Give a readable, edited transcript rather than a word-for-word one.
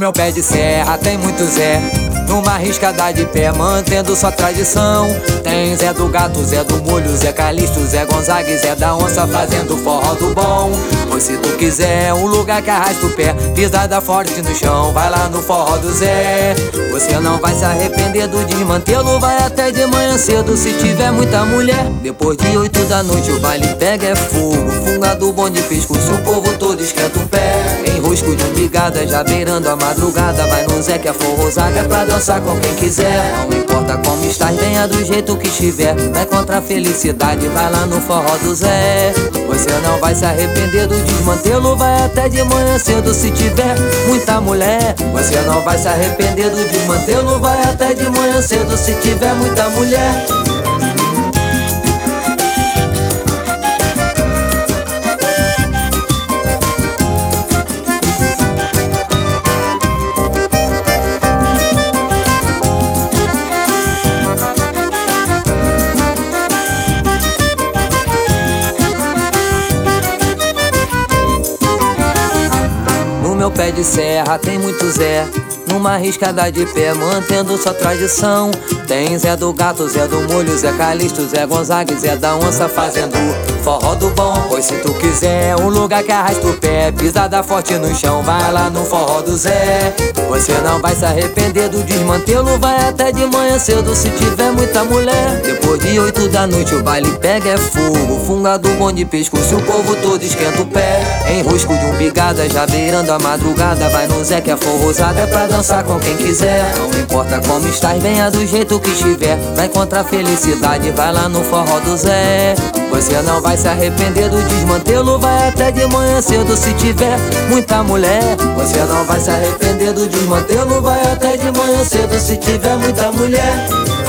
meu pé de serra tem muito Zé, numa riscada de pé, mantendo sua tradição. Tem Zé do Gato, Zé do Molho, Zé Calixto, Zé Gonzaga e Zé da Onça fazendo forró do bom. Pois se tu quiser um lugar que arrasta o pé, pisada forte no chão, vai lá no forró do Zé. Você não vai se arrepender do desmantelo, vai até de manhã cedo se tiver muita mulher. Depois de 8 da noite o baile pega é fogo, fungado bom de pescoço, o povo todo esquenta o pé. Enrosco de umbigada, já beirando a madrugada, vai no Zé que é forrosada, é pra dançar com quem quiser. Não importa como estás, venha do jeito que estiver, vai contra a felicidade, vai lá no forró do Zé. Você não vai se arrepender do desmantelo, vai até de manhã cedo se tiver muita mulher. Você não vai se arrepender do desmantelo, vai até de manhã cedo se tiver muita mulher. Meu pé de serra tem muito Zé, numa riscada de pé, mantendo sua tradição. Tem Zé do Gato, Zé do Molho, Zé Calixto, Zé Gonzaga e Zé da Onça fazendo forró do bom. Pois se tu quiser um lugar que arrasta o pé, pisada forte no chão, vai lá no forró do Zé. Você não vai se arrepender do desmantelo, vai até de manhã cedo se tiver muita mulher. Depois de 8 da noite o baile pega é fogo, fungado bom de pescoço, o povo todo esquenta o pé. Enrosco de umbigada, já beirando a madrugada, vai no Zé que é forrosada, é pra dançar com quem quiser. Não importa como estás, venha do jeito que estiver, vai contra a felicidade, vai lá no forró do Zé. Você não vai se arrepender do desmantelo, vai até de manhã cedo se tiver muita mulher. Você não vai se arrepender do desmantelo, vai até de manhã cedo se tiver muita mulher.